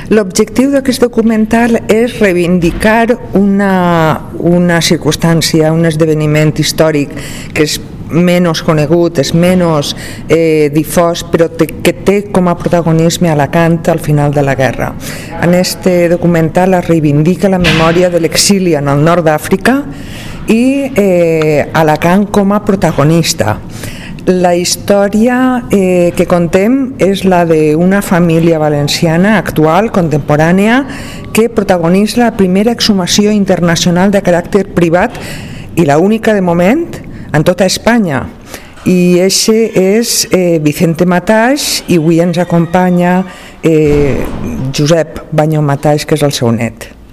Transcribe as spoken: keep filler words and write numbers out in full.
L'objectiu d'aquest documental és reivindicar una, una circumstància, un esdeveniment històric que és menys conegut, és menys eh, difós, però te, que té com a protagonisme Alacant al final de la guerra. En este documental es reivindica la memòria de l'exili en el nord d'Àfrica i eh, Alacant com a protagonista. La història eh, que contem és la d'una família valenciana actual, contemporània, que protagonitza la primera exhumació internacional de caràcter privat i la única de moment en tota Espanya. I eixe és eh, Vicente Mataix, i avui ens acompanya eh, Josep Bañó Mataix, que és el seu net.